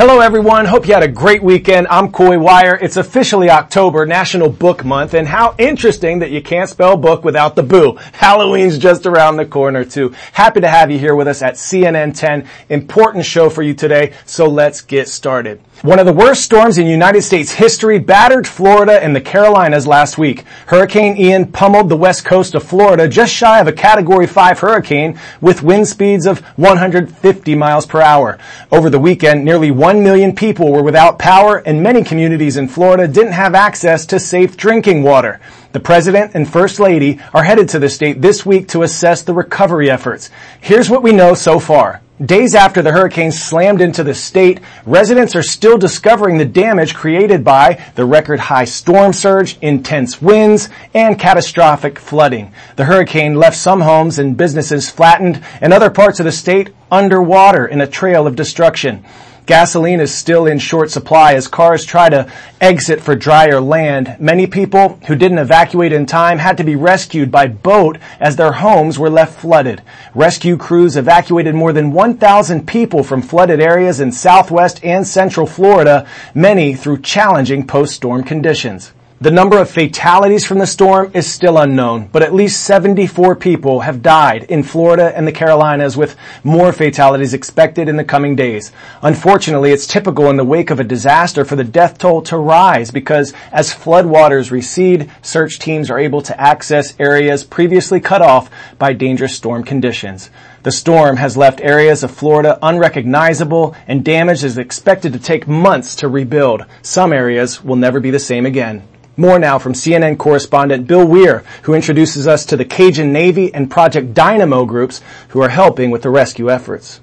Hello everyone, hope you had a great weekend. I'm Coy Wire. It's officially October, National Book Month, and how interesting that you can't spell book without the boo. Halloween's just around the corner too. Happy to have you here with us at CNN 10. Important show for you today, so let's get started. One of the worst storms in United States history battered Florida and the Carolinas last week. Hurricane Ian pummeled the west coast of Florida just shy of a Category 5 hurricane with wind speeds of 150 miles per hour. Over the weekend, nearly 1 million people were without power, and many communities in Florida didn't have access to safe drinking water. The President and First Lady are headed to the state this week to assess the recovery efforts. Here's what we know so far. Days after the hurricane slammed into the state, residents are still discovering the damage created by the record-high storm surge, intense winds, and catastrophic flooding. The hurricane left some homes and businesses flattened and other parts of the state underwater in a trail of destruction. Gasoline is still in short supply as cars try to exit for drier land. Many people who didn't evacuate in time had to be rescued by boat as their homes were left flooded. Rescue crews evacuated more than 1,000 people from flooded areas in southwest and central Florida, many through challenging post-storm conditions. The number of fatalities from the storm is still unknown, but at least 74 people have died in Florida and the Carolinas, with more fatalities expected in the coming days. Unfortunately, it's typical in the wake of a disaster for the death toll to rise because as floodwaters recede, search teams are able to access areas previously cut off by dangerous storm conditions. The storm has left areas of Florida unrecognizable, and damage is expected to take months to rebuild. Some areas will never be the same again. More now from CNN correspondent Bill Weir, who introduces us to the Cajun Navy and Project Dynamo groups who are helping with the rescue efforts.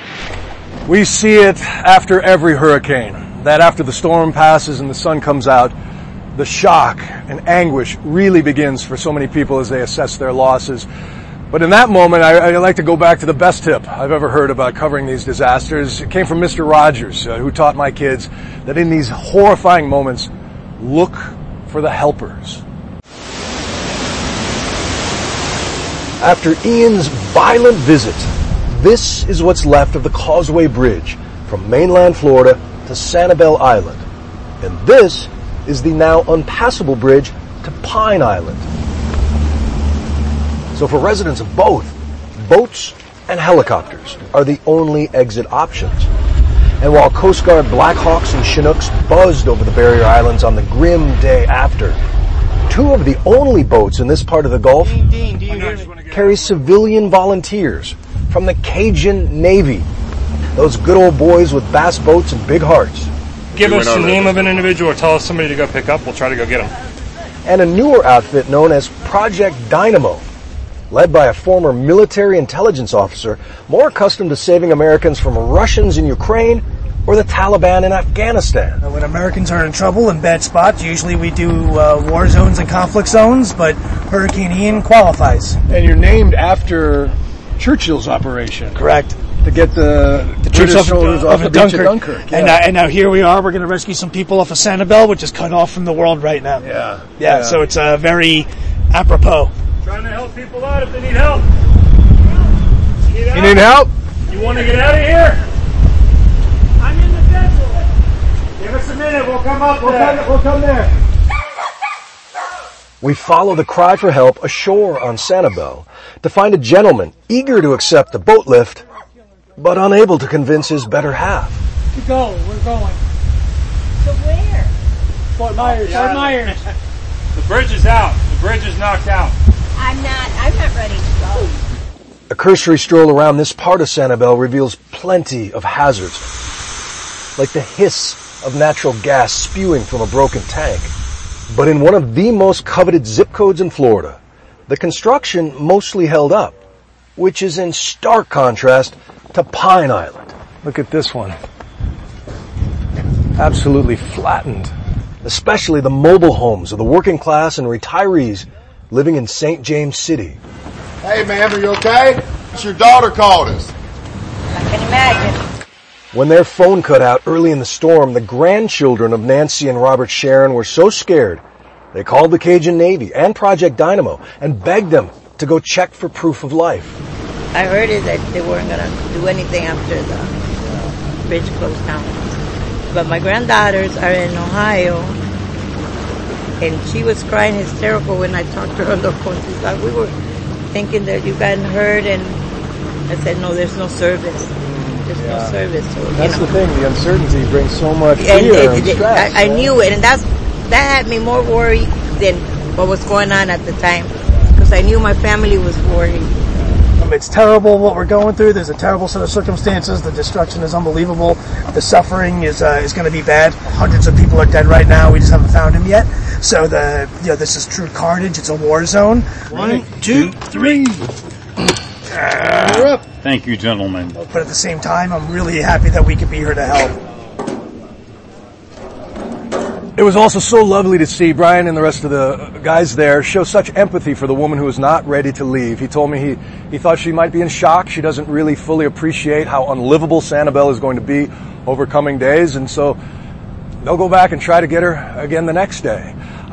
We see it after every hurricane, that after the storm passes and the sun comes out, the shock and anguish really begins for so many people as they assess their losses. But in that moment, I like to go back to the best tip I've ever heard about covering these disasters. It came from Mr. Rogers, who taught my kids that in these horrifying moments, look for the helpers. After Ian's violent visit, this is what's left of the Causeway Bridge from mainland Florida to Sanibel Island. And this is the now unpassable bridge to Pine Island. So for residents of both, boats and helicopters are the only exit options. And while Coast Guard Blackhawks and Chinooks buzzed over the barrier islands on the grim day after, two of the only boats in this part of the Gulf carry civilian volunteers from the Cajun Navy. Those good old boys with bass boats and big hearts. Give us the name of an individual or tell us somebody to go pick up. We'll try to go get them. And a newer outfit known as Project Dynamo, led by a former military intelligence officer more accustomed to saving Americans from Russians in Ukraine or the Taliban in Afghanistan. When Americans are in trouble in bad spots, usually we do war zones and conflict zones, but Hurricane Ian qualifies. And you're named after Churchill's operation. Correct. To get the troops British soldiers off the beach of Dunkirk. Yeah. And now here we are, we're going to rescue some people off of Sanibel, which is cut off from the world right now. Yeah. So it's very apropos. Trying to help people out if they need help. You need help? You want to get out of here? I'm in the desert. Give us a minute. We'll come up there. We'll come there. We follow the cry for help ashore on Sanibel to find a gentleman eager to accept the boat lift, but unable to convince his better half. To go. We're going. To where? Fort Myers. Yeah. Fort Myers. The bridge is out. The bridge is knocked out. I'm not ready to go. A cursory stroll around this part of Sanibel reveals plenty of hazards, like the hiss of natural gas spewing from a broken tank. But in one of the most coveted zip codes in Florida, the construction mostly held up, which is in stark contrast to Pine Island. Look at this one. Absolutely flattened. Especially the mobile homes of the working class and retirees living in St. James City. Hey, ma'am, are you okay? It's your daughter called us. I can imagine. When their phone cut out early in the storm, the grandchildren of Nancy and Robert Sharon were so scared, they called the Cajun Navy and Project Dynamo and begged them to go check for proof of life. I heard it that they weren't going to do anything after the bridge closed down. But my granddaughters are in Ohio, and she was crying hysterical when I talked to her on the phone. She's like, we were thinking that you gotten hurt, and I said, no, there's no service. There's no service. So, that's the thing. The uncertainty brings so much fear and stress. I knew it, and that had me more worried than what was going on at the time, because I knew my family was worried. It's terrible what we're going through. There's a terrible set of circumstances. The destruction is unbelievable. The suffering is going to be bad. Hundreds of people are dead right now. We just haven't found them yet. So this is true carnage. It's a war zone. 1, 2, 3. You're up. Thank you, gentlemen. But at the same time, I'm really happy that we could be here to help. It was also so lovely to see Brian and the rest of the guys there show such empathy for the woman who was not ready to leave. He told me he thought she might be in shock. She doesn't really fully appreciate how unlivable Sanibel is going to be over coming days, and so they'll go back and try to get her again the next day.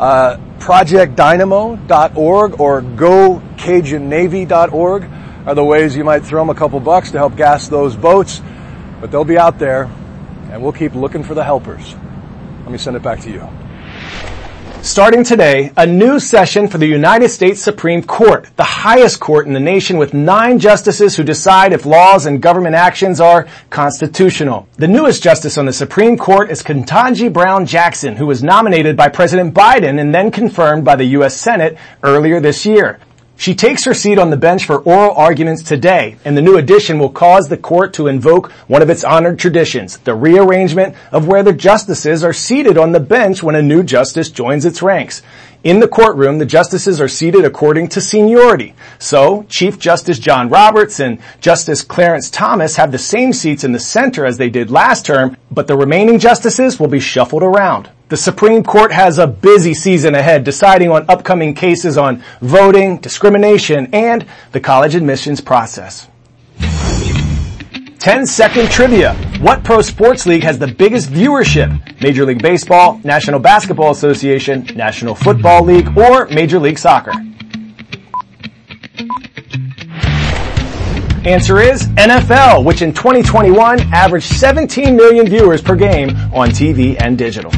ProjectDynamo.org or GoCajunNavy.org are the ways you might throw them a couple bucks to help gas those boats, but they'll be out there, and we'll keep looking for the helpers. Let me send it back to you. Starting today, a new session for the United States Supreme Court, the highest court in the nation with 9 justices who decide if laws and government actions are constitutional. The newest justice on the Supreme Court is Ketanji Brown Jackson, who was nominated by President Biden and then confirmed by the U.S. Senate earlier this year. She takes her seat on the bench for oral arguments today, and the new addition will cause the court to invoke one of its honored traditions, the rearrangement of where the justices are seated on the bench when a new justice joins its ranks. In the courtroom, the justices are seated according to seniority. So, Chief Justice John Roberts and Justice Clarence Thomas have the same seats in the center as they did last term, but the remaining justices will be shuffled around. The Supreme Court has a busy season ahead deciding on upcoming cases on voting, discrimination, and the college admissions process. 10-second trivia. What pro sports league has the biggest viewership? Major League Baseball, National Basketball Association, National Football League, or Major League Soccer? Answer is NFL, which in 2021 averaged 17 million viewers per game on TV and digital.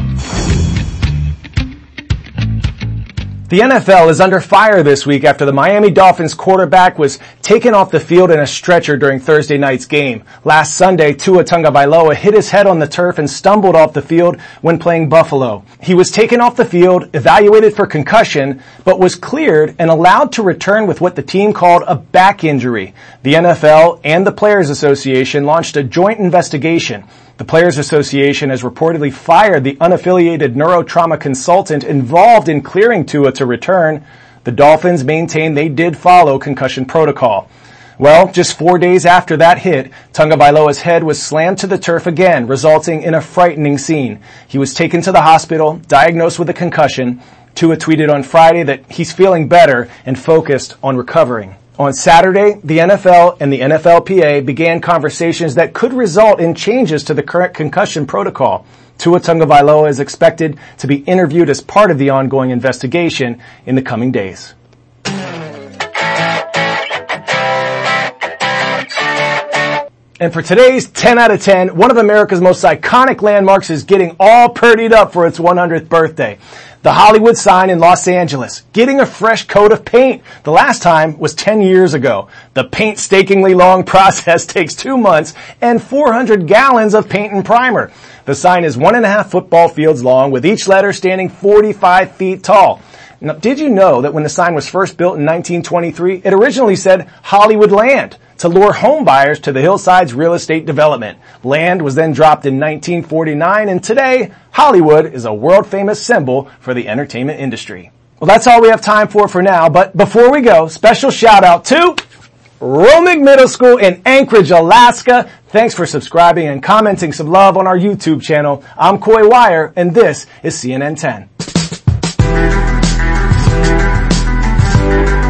The NFL is under fire this week after the Miami Dolphins quarterback was taken off the field in a stretcher during Thursday night's game. Last Sunday, Tua Tagovailoa hit his head on the turf and stumbled off the field when playing Buffalo. He was taken off the field, evaluated for concussion, but was cleared and allowed to return with what the team called a back injury. The NFL and the Players Association launched a joint investigation. The Players Association has reportedly fired the unaffiliated neurotrauma consultant involved in clearing Tua to return. The Dolphins maintain they did follow concussion protocol. Well, just 4 days after that hit, Tagovailoa's head was slammed to the turf again, resulting in a frightening scene. He was taken to the hospital, diagnosed with a concussion. Tua tweeted on Friday that he's feeling better and focused on recovering. On Saturday, the NFL and the NFLPA began conversations that could result in changes to the current concussion protocol. Tua Tagovailoa is expected to be interviewed as part of the ongoing investigation in the coming days. And for today's 10 out of 10, one of America's most iconic landmarks is getting all purdied up for its 100th birthday. The Hollywood sign in Los Angeles, getting a fresh coat of paint. The last time was 10 years ago. The painstakingly long process takes 2 months and 400 gallons of paint and primer. The sign is 1.5 football fields long, with each letter standing 45 feet tall. Now, did you know that when the sign was first built in 1923, it originally said Hollywood Land to lure home buyers to the Hillside's real estate development? Land was then dropped in 1949, and today, Hollywood is a world-famous symbol for the entertainment industry. Well, that's all we have time for now, but before we go, special shout-out to Romig Middle School in Anchorage, Alaska. Thanks for subscribing and commenting some love on our YouTube channel. I'm Coy Wire, and this is CNN 10.